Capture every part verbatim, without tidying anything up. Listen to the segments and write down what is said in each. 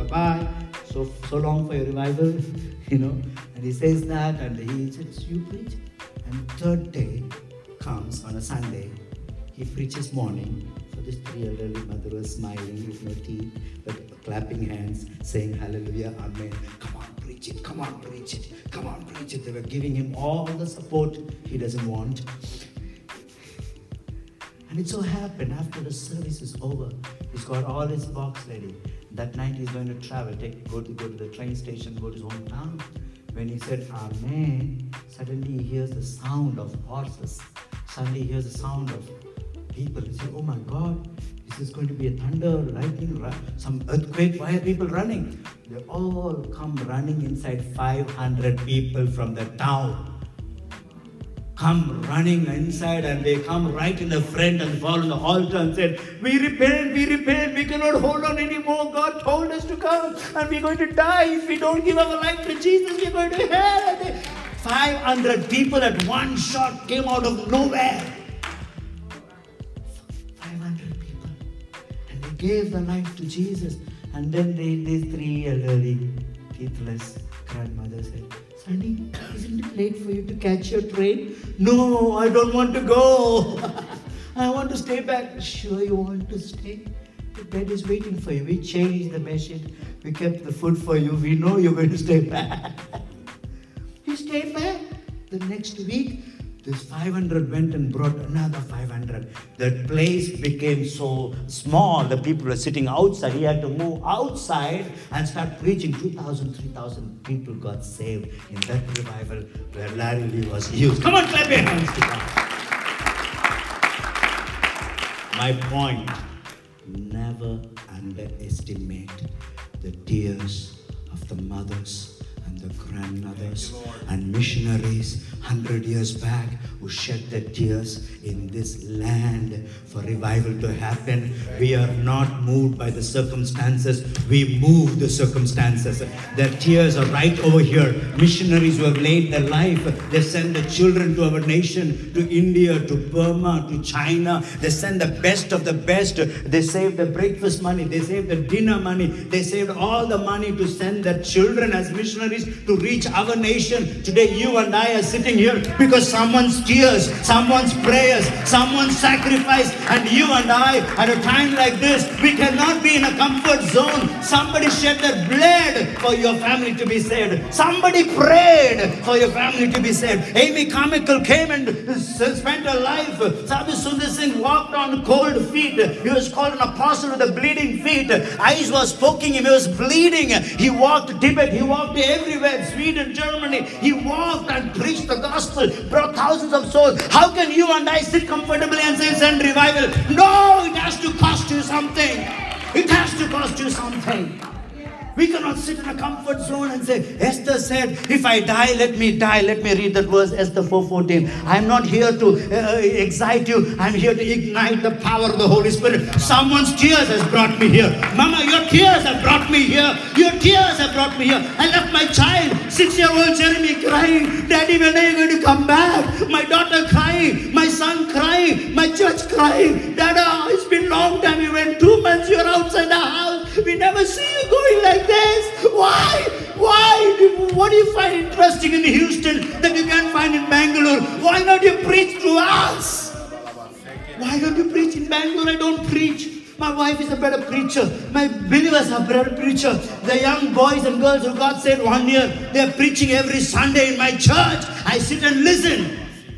bye-bye. So, so long for your revival, you know. And he says that, and he says, you preach. And third day comes on a Sunday. He preaches morning. So this three elderly mother was smiling with no teeth, but clapping hands, saying hallelujah, amen. Come on, preach it. Come on, preach it. Come on, preach it. They were giving him all the support he doesn't want. And it so happened after the service is over, he's got all his box ready. That night he's going to travel, take, go to go to the train station, go to his hometown. When he said amen, suddenly he hears the sound of horses. Suddenly he hears the sound of people. He said, oh my God, this is going to be a thunder, lightning, some earthquake. Why are people running? They all come running inside. Five hundred people from the town come running inside, and they come right in the front and fall on the altar and said, we repent, we repent, we cannot hold on anymore. God told us to come, and we're going to die. If we don't give our life to Jesus, we're going to hell. five hundred people at one shot came out of nowhere. five hundred people. And they gave their life to Jesus. And then they, these three elderly, teethless grandmothers said, Sonny, isn't it late for you to catch your train? No, I don't want to go. I want to stay back. Sure you want to stay? The bed is waiting for you. We changed the bedsheet. We kept the food for you. We know you're going to stay back. He stayed back. The next week, this five hundred went and brought another five hundred. The place became so small, the people were sitting outside. He had to move outside and start preaching. two thousand, three thousand people got saved in that revival where Larry Lee was used. Come on, clap your hands to God. My point, never underestimate the tears of the mothers and the grandmothers and missionaries hundred years back who shed their tears in this land for revival to happen. We are not moved by the circumstances. We move the circumstances. Their tears are right over here. Missionaries who have laid their life. They send the children to our nation, to India, to Burma, to China. They send the best of the best. They save the breakfast money. They save the dinner money. They saved all the money to send their children as missionaries to reach our nation. Today you and I are sitting here because someone's tears, someone's prayers, someone's sacrifice, and you and I at a time like this, we cannot be in a comfort zone. Somebody shed their blood for your family to be saved. Somebody prayed for your family to be saved. Amy Carmichael came and spent her life. Sadhu Sundar Singh walked on cold feet. He was called an apostle with the bleeding feet. Eyes was poking him. He was bleeding. He walked to Tibet. He walked everywhere. Sweden, Germany. He walked and preached the gospel. Brought thousands of souls. How can you and I sit comfortably and say send revival? No, it has to cost you something. It has to cost you something. We cannot sit in a comfort zone and say, Esther said, if I die, let me die. Let me read that verse, Esther four fourteen. I'm not here to uh, excite you. I'm here to ignite the power of the Holy Spirit. Someone's tears has brought me here. Mama, your tears have brought me here. Your tears have brought me here. I left my child, six-year-old Jeremy, crying. Daddy, when are you going to come back? My daughter crying. My son crying. My church crying. Dada, it's been a long time. You went two months. You're outside the house. We never see you going like this. Why? Why? What do you find interesting in Houston that you can't find in Bangalore? Why not you preach to us? Why don't you preach in Bangalore? I don't preach. My wife is a better preacher. My believers are better preacher. The young boys and girls who got saved one year, they are preaching every Sunday in my church. I sit and listen.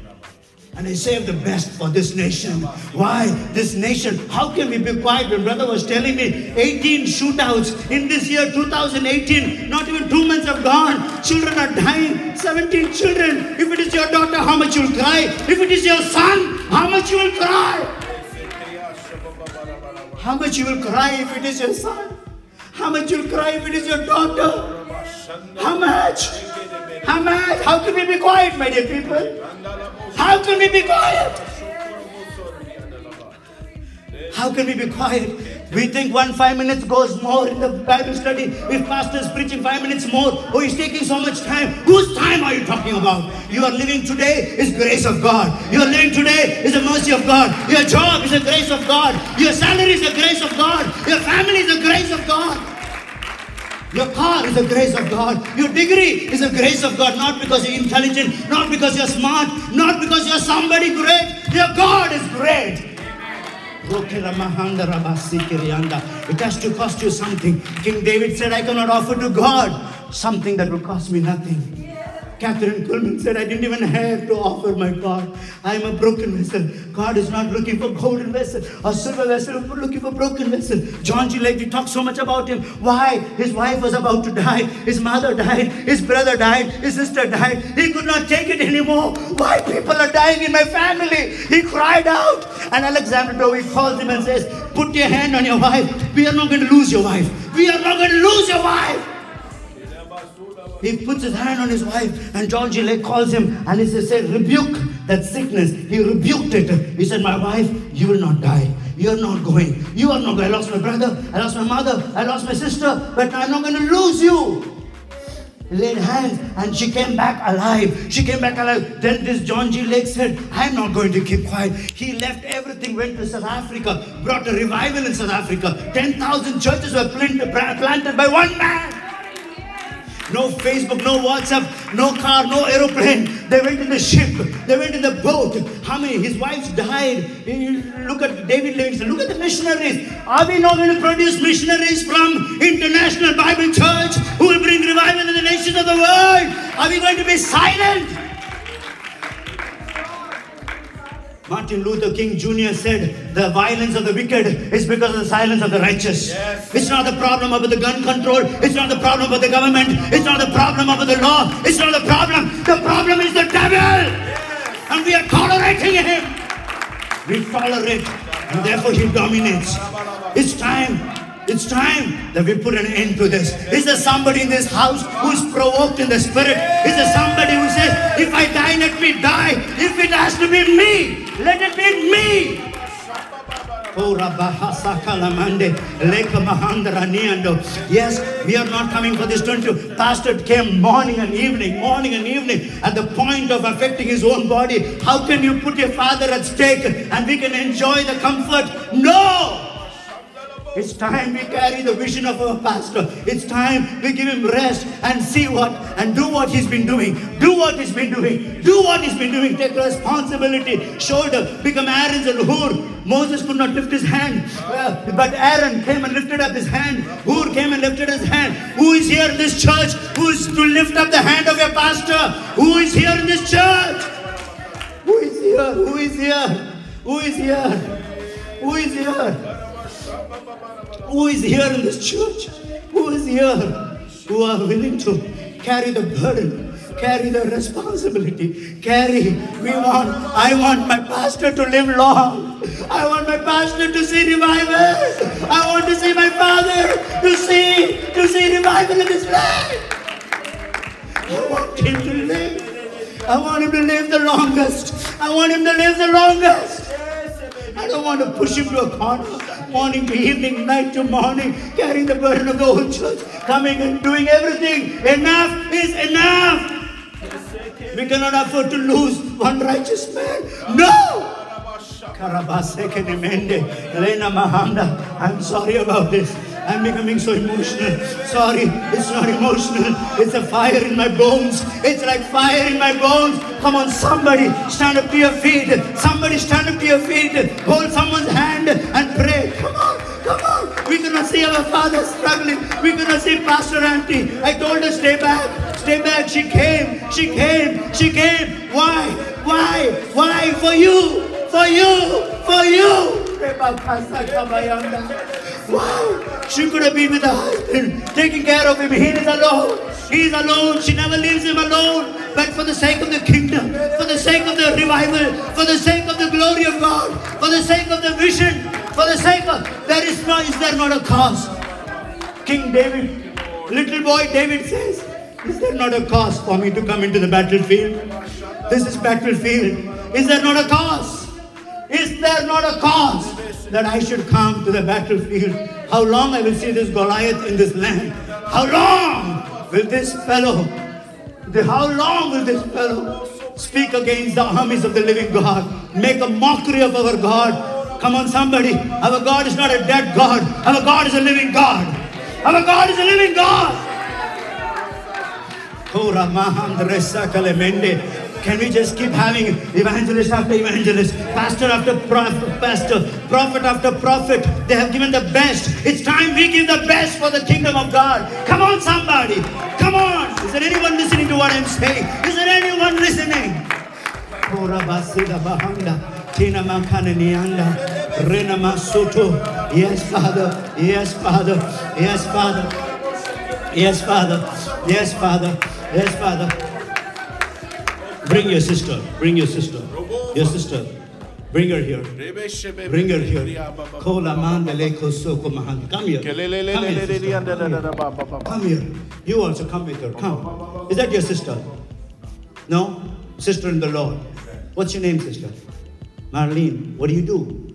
And I save the best for this nation. Why? This nation. How can we be quiet? When brother was telling me eighteen shootouts in this year two thousand eighteen. Not even two months have gone. Children are dying. seventeen children. If it is your daughter, how much you will cry? If it is your son, how much you will cry? How much you will cry if it is your son? How much you will cry if it is your daughter? How much? How much? How can we be quiet, my dear people? How can we be quiet? How can we be quiet? We think one five minutes goes more in the Bible study. If pastor is preaching five minutes more, oh, he's taking so much time. Whose time are you talking about? You are living today is grace of God. You are living today is the mercy of God. Your job is the grace of God. Your salary is the grace of God. Your family is the grace of God. Your car is a grace of God. Your degree is a grace of God. Not because you're intelligent, not because you're smart, not because you're somebody great. Your God is great. It has to cost you something. King David said, I cannot offer to God something that will cost me nothing. Catherine Kuhlman said, I didn't even have to offer my God. I am a broken vessel. God is not looking for golden vessel or silver vessel, but looking for broken vessel. John G. Lake, we talk so much about him. Why? His wife was about to die. His mother died. His brother died. His sister died. He could not take it anymore. Why people are dying in my family? He cried out. And Alexander Dowie calls him and says, put your hand on your wife. We are not going to lose your wife. We are not going to lose your wife. He puts his hand on his wife, and John G. Lake calls him and he says, rebuke that sickness. He rebuked it. He said, my wife, you will not die. You are not going. You are not going. I lost my brother. I lost my mother. I lost my sister. But I'm not going to lose you. He laid hands and she came back alive. She came back alive. Then this John G. Lake said, I'm not going to keep quiet. He left everything, went to South Africa, brought a revival in South Africa. ten thousand churches were planted, planted by one man. No Facebook, no WhatsApp, no car, no aeroplane. They went in the ship. They went in the boat. How many? His wives died. Look at David Livingstone. Look at the missionaries. Are we not going to produce missionaries from International Bible Church who will bring revival in the nations of the world? Are we going to be silent? Martin Luther King Junior said, the violence of the wicked is because of the silence of the righteous. Yes. It's not the problem about the gun control. It's not the problem about the government. It's not the problem about the law. It's not the problem. The problem is the devil. Yes. And we are tolerating him. We tolerate. And therefore he dominates. It's time. It's time that we put an end to this. Is there somebody in this house who is provoked in the spirit? Is there somebody who says, if I die, let me die. If it has to be me, let it be me. Yes, we are not coming for this twenty. Pastor came morning and evening, morning and evening at the point of affecting his own body. How can you put your father at stake and we can enjoy the comfort? No! It's time we carry the vision of our pastor. It's time we give him rest and see what and do what he's been doing. Do what he's been doing. Do what he's been doing. Take responsibility. Shoulder. Become Aaron's and Hur. Moses could not lift his hand. Uh, but Aaron came and lifted up his hand. Hur came and lifted his hand. Who is here in this church? Who is to lift up the hand of your pastor? Who is here in this church? Who is here? Who is here? Who is here? Who is here? Who is here in this church? Who is here who are willing to carry the burden, carry the responsibility, carry, we want, I want my pastor to live long. I want my pastor to see revival. I want to see my father to see, to see revival in this land. I want him to live. I want him to live the longest. I want him to live the longest. I don't want to push him to a corner. Morning to evening, night to morning, carrying the burden of the whole church, coming and doing everything. Enough is enough. We cannot afford to lose one righteous man. No! I'm sorry about this. I'm becoming so emotional. Sorry, it's not emotional. It's a fire in my bones. It's like fire in my bones. Come on, somebody stand up to your feet. Somebody stand up to your feet. Hold someone's hand and pray. Come on, come on. We cannot see our father struggling. We cannot see Pastor Auntie. I told her, stay back. Stay back. She came. She came. She came. Why? Why? Why? For you. For you. For you. Wow. She could have been with her husband, taking care of him. He is alone. He is alone. She never leaves him alone. But for the sake of the kingdom, for the sake of the revival, for the sake of the glory of God, for the sake of the vision, for the sake of, there is no, is there not a cause? King David, little boy David says, is there not a cause for me to come into the battlefield? This is battlefield. Is there not a cause? Is there not a cause that I should come to the battlefield? How long I will see this Goliath in this land? How long will this fellow, the, how long will this fellow speak against the armies of the living God? Make a mockery of our God. Come on somebody, our God is not a dead God. Our God is a living God. Our God is a living God. Can we just keep having evangelist after evangelist, pastor after prophet, pastor, prophet after prophet? They have given the best. It's time we give the best for the kingdom of God. Come on, somebody. Come on. Is there anyone listening to what I'm saying? Is there anyone listening? Yes, Father. Yes, Father. Yes, Father. Yes, Father. Yes, Father. Yes, Father. Bring your sister. Bring your sister. Your sister. Bring her here. Bring her here. Come here. Come here, sister. Come here. You also come with her. Come. Is that your sister? No? Sister in the Lord. What's your name, sister? Marlene. What do you do?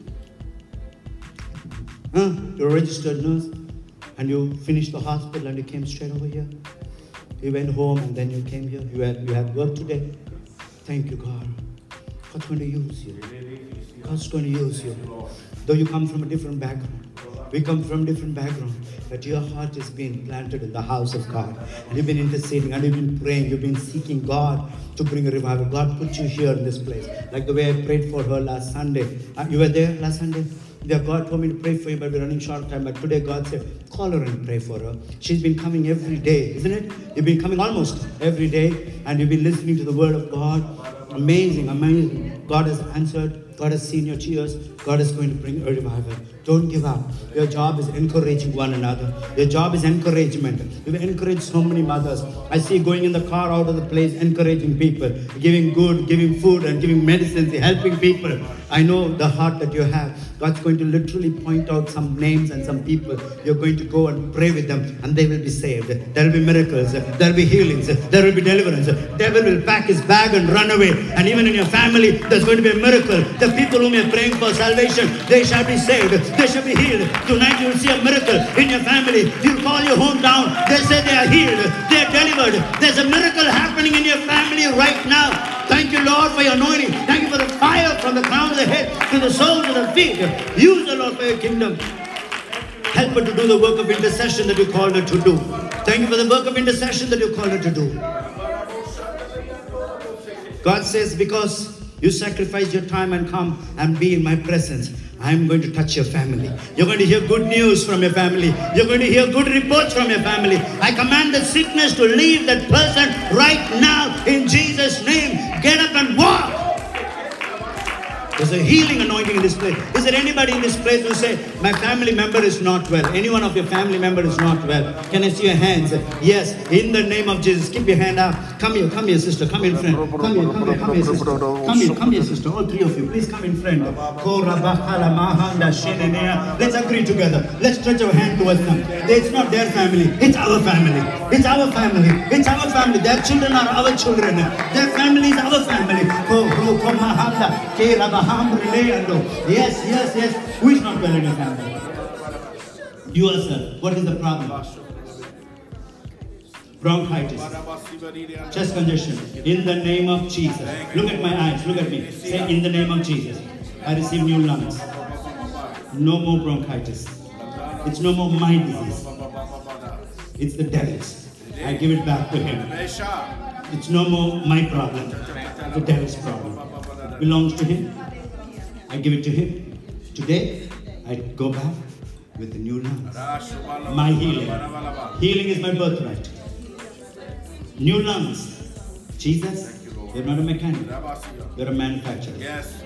Huh? You're a registered nurse. And you finished the hospital and you came straight over here. You went home and then you came here. You had, you had work today. Thank you, God. God's going to use you. God's going to use you. Though you come from a different background. We come from different background. But your heart is being planted in the house of God. And you've been interceding and you've been praying. You've been seeking God to bring a revival. God put you here in this place. Like the way I prayed for her last Sunday. Uh, you were there last Sunday? Yeah, God told me to pray for you, but we're running short of time. But today God said, call her and pray for her. She's been coming every day, isn't it? You've been coming almost every day, and you've been listening to the word of God. Amazing, amazing. God has answered. God has seen your tears. God is going to bring a revival. Don't give up. Your job is encouraging one another. Your job is encouragement. You've encouraged so many mothers. I see going in the car out of the place, encouraging people, giving good, giving food and giving medicines, helping people. I know the heart that you have. God's going to literally point out some names and some people. You're going to go and pray with them and they will be saved. There will be miracles. There will be healings. There will be deliverance. The devil will pack his bag and run away. And even in your family, there's going to be a miracle. The people whom you're praying for salvation, they shall be saved. They shall be healed. Tonight you will see a miracle in your family. You call your hometown. They say they are healed. They are delivered. There's a miracle happening in your family right now. Thank you, Lord, for your anointing. Thank you for the fire from the crown of the head to the soles of the feet. Use the Lord for your kingdom. Help her to do the work of intercession that you called her to do. Thank you for the work of intercession that you called her to do. God says, because you sacrifice your time and come and be in my presence, I'm going to touch your family. You're going to hear good news from your family. You're going to hear good reports from your family. I command the sickness to leave that person right now in Jesus' name. Get up and walk. There's a healing anointing in this place. Is there anybody in this place who say, my family member is not well? Any one of your family member is not well? Can I see your hands? Yes, in the name of Jesus. Keep your hand up. Come here, come here, sister. Come in front. Come here, come here, come here, sister. Come here, come here, sister. All three of you, please come in front. Let's agree together. Let's stretch our hand towards them. It's not their family. It's our family. It's our family. It's our family. Their children are our children. Their family is our family. Yes, yes, yes. Who is not well in your family? You yourself. What is the problem? Bronchitis. Chest congestion. In the name of Jesus. Look at my eyes. Look at me. Say, in the name of Jesus. I receive new lungs. No more bronchitis. It's no more my disease. It's the devil's. I give it back to him. It's no more my problem. The devil's problem. It belongs to him. I give it to him. Today, I go back with the new lungs. My healing. Healing is my birthright. New lungs. Jesus, you're not a mechanic. You're a manufacturer.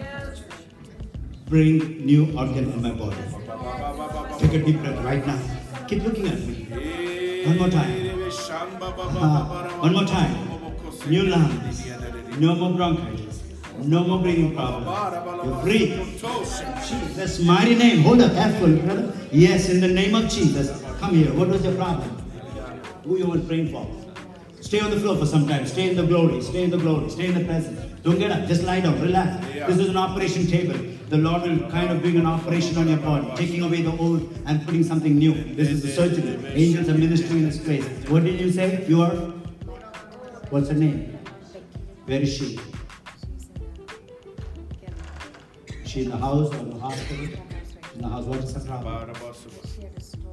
Bring new organ in my body. Take a deep breath right now. Keep looking at me. One more time. Uh, one more time. New lungs. No more bronchitis. No more breathing problem. You breathe. Jesus' mighty name. Hold up, careful, brother. Yes, in the name of Jesus. Come here. What was your problem? Who you were praying for? Stay on the floor for some time. Stay in the glory. Stay in the glory. Stay in the presence. Don't get up. Just lie down. Relax. This is an operation table. The Lord will kind of bring an operation on your body, taking away the old and putting something new. This is the surgery. Angels are ministering in this place. What did you say? You are? What's her name? Where is she? Is she in the house or in the hospital? In the house. What is the problem?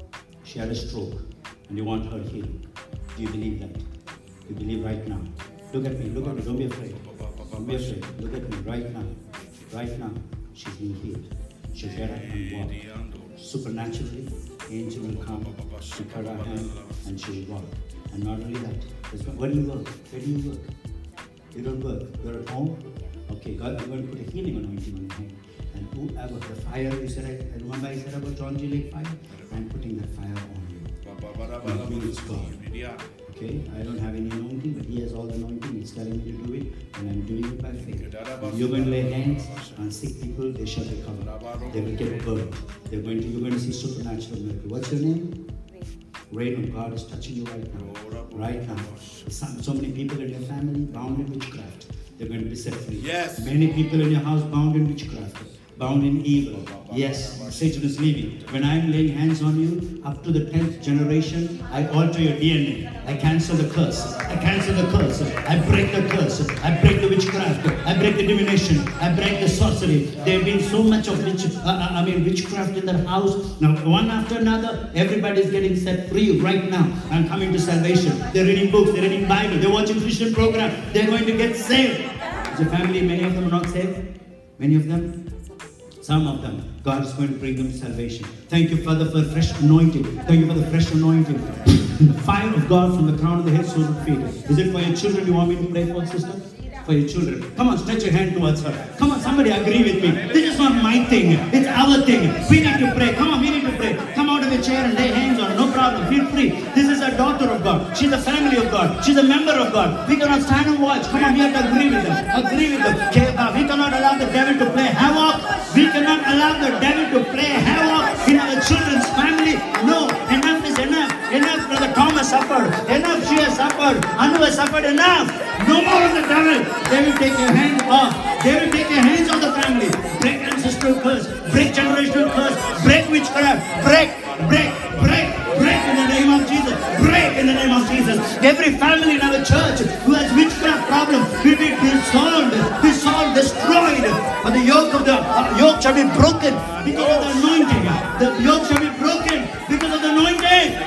She had a stroke and you want her healed. Do you believe that? You believe right now? Look at me, look at me, don't be afraid. Don't be afraid. Look at me right now. Right now, she's being healed. She'll get up and walk. Supernaturally, angel will come, pick her hand, and she will walk. And not only that, where do you work? Where do you work? You don't work. You're at home? Okay, God, I'm going to put a healing anointing on your hand. And whoever, the fire, you said, I remember I said about John G. Lake fire? I'm putting that fire on you. And me, it's God. Okay, I don't have any anointing, but He has all the anointing. He's telling me to do it, and I'm doing it by faith. And you're going to lay hands on sick people, they shall recover. They will get burned. They're going to, you're going to see supernatural miracle. What's your name? Rain of God is touching you right now. Right now. So, so many people in your family bound in witchcraft. They're going to be set free. Yes. Many people in your house bound in witchcraft, bound in evil. Yes, Satan is leaving. When I'm laying hands on you, up to the tenth generation, I alter your D N A. I cancel the curse. I cancel the curse. I break the curse. I break the witchcraft. I break the divination. I break the sorcery. There have been so much of witch, uh, I mean witchcraft in that house. Now, one after another, everybody is getting set free right now. I'm coming to salvation. They're reading books. They're reading Bible. They're watching Christian program. They're going to get saved. Is your family, many of them are not saved? Many of them? Some of them, God is going to bring them to salvation. Thank you, Father, for fresh anointing. Thank you for the fresh anointing. The fire of God from the crown of the head, soles of the feet. Is it for your children you want me to pray for, sister? For your children. Come on, stretch your hand towards her. Come on, somebody agree with me. This is not my thing. It's our thing. We need to pray. Come on, we need to pray. Come out of your chair and lay hands on her. No problem. Feel free. This is a daughter of God. She's a family of God. She's a member of God. We cannot stand and watch. Come on, we have to agree with them. Agree with them. We cannot allow the devil to play havoc. We cannot allow the devil to play havoc in our children's family. No, enough is enough. Enough, Brother Thomas suffered. Enough, she has suffered. Anu has suffered. Enough. No more of the devil. They will take your hands off. They will take your hands off the family. Break ancestral curse. Break generational curse. Break witchcraft. Break, break, break, break in the name of Jesus. Break in the name of Jesus. Every family in our church who has witchcraft problem will be dissolved, dissolved, destroyed. For the yoke of the uh, yoke shall be broken because of the anointing. The yoke shall be broken because of the anointing.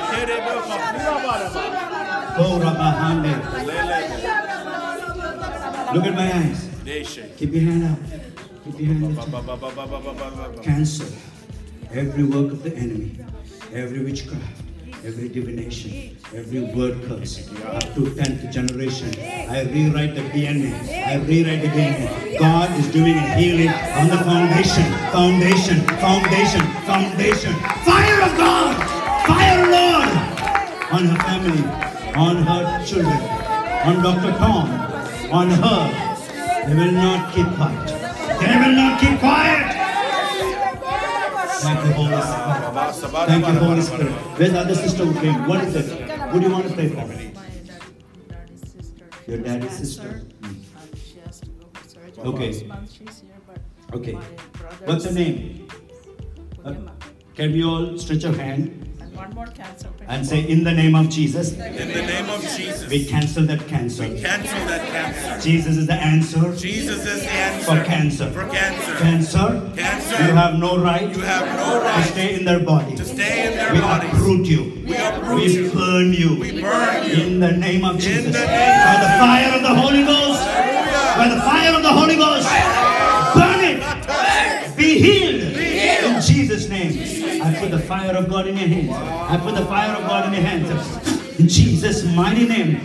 Oh, Rabahande. Look at my eyes. Keep your hand up. Keep your hand up. Cancel every work of the enemy, every witchcraft, every divination, every word curse, up to tenth generation. I rewrite the D N A. I rewrite the D N A. God is doing a healing on the foundation, foundation, foundation, foundation. Fire of God! Fire, Lord! On her family, on her children, on Doctor Tom, on her. They will not keep quiet. They will not keep quiet. Thank you, Holy Spirit. Thank you, Holy Spirit. Where's the other sister who came? What is it? Who do you want to pray for? Your daddy's sister. Okay. Okay. What's her name? Uh, can we all stretch our hand? One more cancer. And say, in the name of Jesus. In the name of Jesus. We cancel that cancer. We cancel that cancer. Jesus is the answer. Jesus is the answer. For cancer. For cancer. Cancer. Cancer. You have no right. You have no right. To stay in their body. To stay in their we bodies. Uproot you. We uproot we you. burn you. We burn you. In the name of Jesus. In the name By the fire of the Holy Ghost. Hallelujah. By the fire of the Holy Ghost. Burn it. Be healed. Be healed. In Jesus' name. I put the fire of God in your hands. I put the fire of God in your hands. In Jesus' mighty name.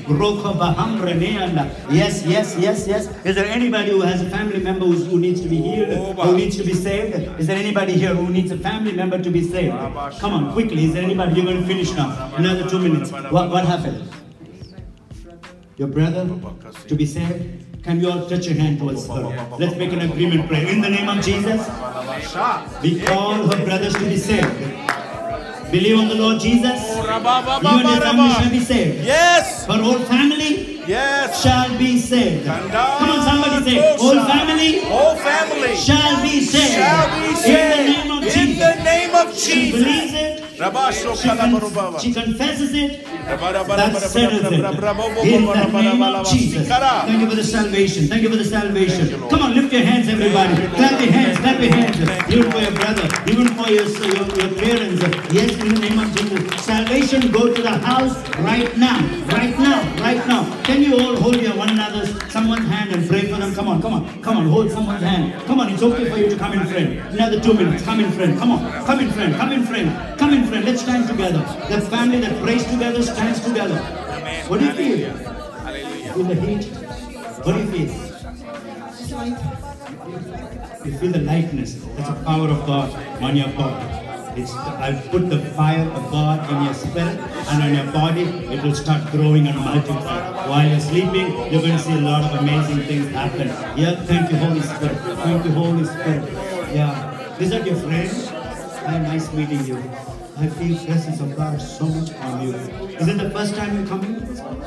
Yes, yes, yes, yes. Is there anybody who has a family member who's, who needs to be healed? Who needs to be saved? Is there anybody here who needs a family member to be saved? Come on, quickly. Is there anybody? You're going to finish now. Another two minutes. What, what happened? Your brother to be saved? Can you all touch your hand towards her? Let's make an agreement prayer. In the name of Jesus, we call her brothers to be saved. Believe on the Lord Jesus. You and your family shall be saved. Yes. Her whole family yes. shall be saved. Come on, somebody say, whole family, whole family shall be saved. Shall be saved. In the name of Jesus. In the name of Jesus. She believes it. she, con- she confesses it, that settles it. In the name of Jesus. Thank you for the salvation. Thank you for the salvation. Come on, lift your hands, everybody. Clap your hands, clap your hands. Even for your brother, even for your, your, your parents. Yes, in the name of Jesus. Salvation, go to the house right now. Right now, right now. Can you all hold your one another's, someone's hand and pray for them? Come on, come on, come on, hold someone's hand. Come on, it's okay for you to come in, friend. Another two minutes. Come in, friend. Come on, come in, friend. Come in, friend. Come in, friend. Let's stand together. The family that prays together stands together. What do you feel? Feel the heat? What do you feel? You feel the lightness. That's the power of God on your body. It's, I'll put the fire of God in your spirit, and on your body, it will start growing and multiplying. While you're sleeping, you're going to see a lot of amazing things happen. Yeah, thank you, Holy Spirit. Thank you, Holy Spirit. Yeah. Is that your friend? Hi, nice meeting you. I feel presence of God so much on you. Is it the first time you're coming?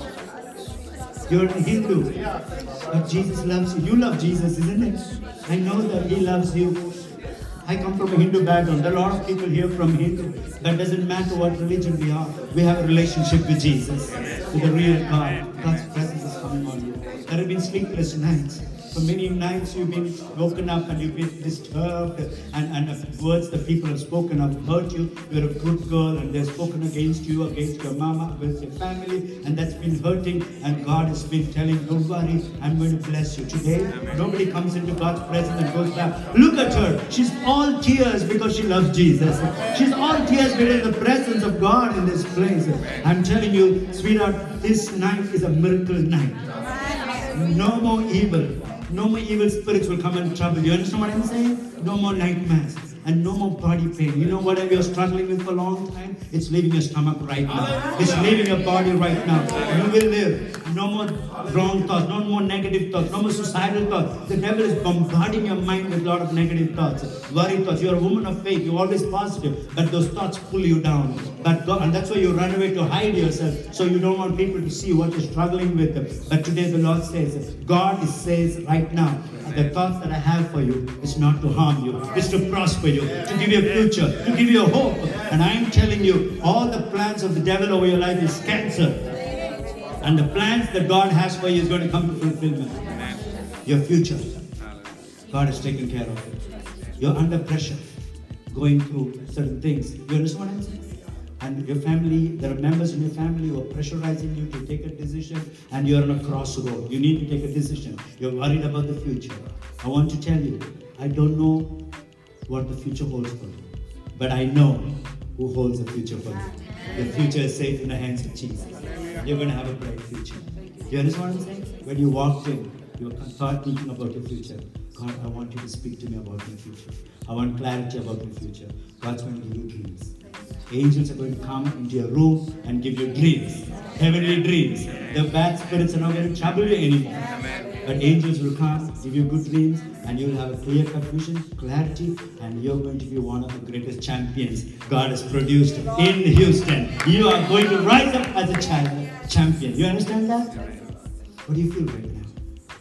You're a Hindu, but Jesus loves you. You love Jesus, isn't it? I know that He loves you. I come from a Hindu background. There are a lot of people here from Hindu. That doesn't matter what religion we are. We have a relationship with Jesus, with the real God. God's presence is coming on you. There have been sleepless nights. For many nights you've been woken up and you've been disturbed, and, and the words that people have spoken have hurt you. You're a good girl and they've spoken against you, against your mama, against your family, and that's been hurting, and God has been telling, don't worry, I'm going to bless you. Today, nobody comes into God's presence and goes back. Look at her. She's all tears because she loves Jesus. She's all tears because of the presence of God in this place. I'm telling you, sweetheart, this night is a miracle night. No more evil. No more evil spirits will come and trouble you. You understand what I'm saying? No more nightmares and no more body pain. You know what you're struggling with for a long time? It's leaving your stomach right now. It's leaving your body right now. You will live. No more wrong thoughts, no more negative thoughts, no more suicidal thoughts. The devil is bombarding your mind with a lot of negative thoughts, worry thoughts. You're a woman of faith. You're always positive, but those thoughts pull you down. But God, and that's why you run away to hide yourself, so you don't want people to see what you're struggling with. But today the Lord says, God says right now, the thoughts that I have for you is not to harm you, it's to prosper you, to give you a future, to give you a hope. And I'm telling you, all the plans of the devil over your life is cancer. And the plans that God has for you is going to come to fulfillment. Your future, God has taken care of it. You're under pressure, going through certain things. You understand what I'm saying? And your family, there are members in your family who are pressurizing you to take a decision, and you're on a crossroad. You need to take a decision. You're worried about the future. I want to tell you, I don't know what the future holds for you, but I know who holds the future for you. Your future is safe in the hands of Jesus. You're going to have a bright future. You understand what I'm saying? When you walked in, you start thinking about your future. God, I want you to speak to me about my future. I want clarity about my future. God's going to give you dreams. Angels are going to come into your room and give you dreams. Heavenly dreams. The bad spirits are not going to trouble you anymore. But angels will come, give you good dreams, and you'll have a clear-cut vision, clarity, and you're going to be one of the greatest champions God has produced in Houston. You are going to rise up as a child, champion. You understand that? What do you feel right now?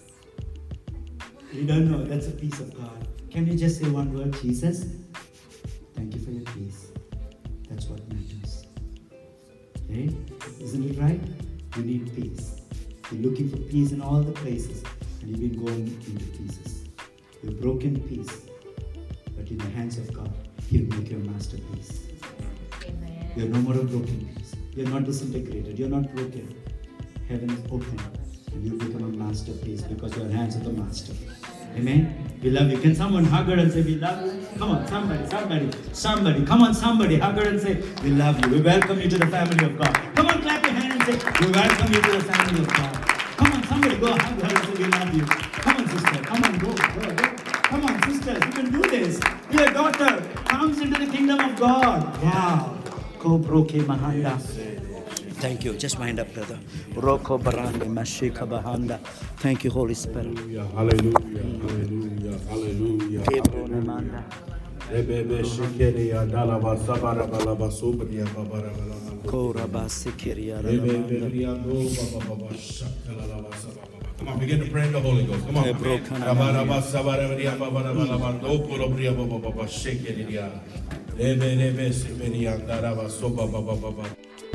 You don't know. That's a peace of God. Can you just say one word, Jesus? Thank you for your peace. That's what matters. Okay? Isn't it right? You need peace. You're looking for peace in all the places, and you've been going into pieces. You're broken peace, but in the hands of God, He'll make you a masterpiece. Amen. You're no more a broken piece. You're not disintegrated. You're not broken. Heaven is open, and you'll become a masterpiece because you're in the hands of the Master. Amen. We love you. Can someone hug her and say, we love you? Come on, somebody, somebody, somebody. Come on, somebody, hug her and say, we love you. We welcome you to the family of God. Come on, clap your hand and say, we welcome you to the family of God. Come on, somebody, go hug her and say, we love you. Come on, sister. Come on, go, go, go. Come on, sisters, you can do this. Your daughter comes into the kingdom of God. Wow. Ko broke mahanda. Thank you. Just wind up, brother. Roko barande mashika bahanda. Thank you, Holy Spirit. Hallelujah, hallelujah, hallelujah, hallelujah. Rebebe shikeria dalaba sabara balaba sobria babara balaba. Kora basikiria. Rebebe riando baba baba shakala laba sababa. Come on, begin to pray in the Holy Ghost. Come on. Rabaraba sabarabaria babarabalaba dokolobria bababa shekeriya. Lebe lebe seberia daraba soba bababa.